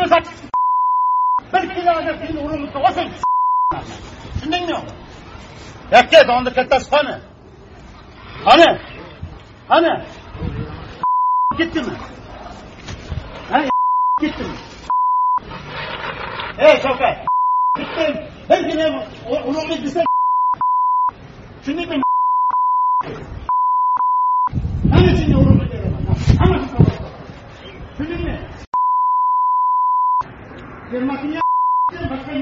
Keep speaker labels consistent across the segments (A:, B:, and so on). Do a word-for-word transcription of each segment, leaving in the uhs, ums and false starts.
A: satib. Bir kiloga seni urumni olsang. Tushundingmi? Yakka donda kattasi qani? Qani? Qani? Ketdimi? Ha? Ketdimi? Ey, Shavkat. Ketdim. Bir kilo urumni desa. Tushundingmi? Ana seni urumni beraman. Hammasi to'g'ri. Tushundingmi? Termasini boshqa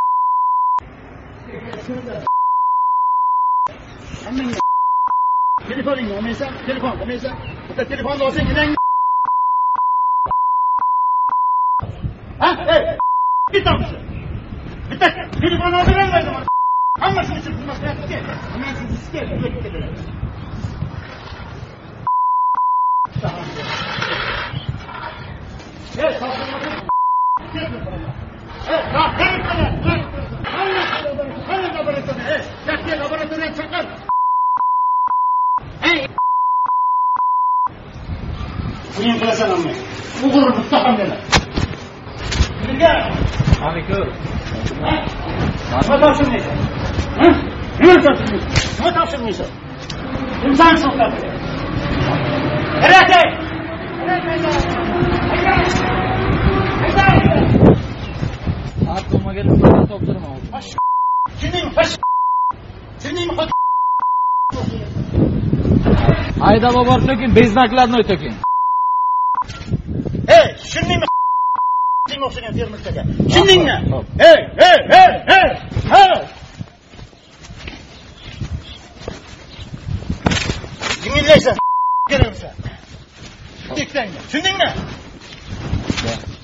A: Hammangga telefoningni olmaysan, telefon olmaysan. Bitta telefonni olsang, enang. Ha? Ey, bitta olsa. Bitta telefon olmaydi. Hammasini uchun xizmatga. Hammasi sizga ketadi. Ey, sog'lom. Ey, sog'lom. Hadi laboratuvar. Ey, yakka laboratoriyaga chaqir. Ey. Buni qilasan amma. O'g'ri bitta ham yana. Nega? Amiku. Nima topshirmaysan? Ha? Nima topshirmaysan? Nima topshirmaysan? Inson so'qadi. Kerak.
B: Atılmaga nisbatan topshirma.
A: Sening fash. Sening xod.
B: Hayda bobor to'kin, beznaklarni o'tokin.
A: Ey, tushundingmi? Sen o'xshagan termizdaga. Tushundingmi? Ey, ey, ey, ey. Ha! Dinlaysan. Keraksa. Tushundingmi?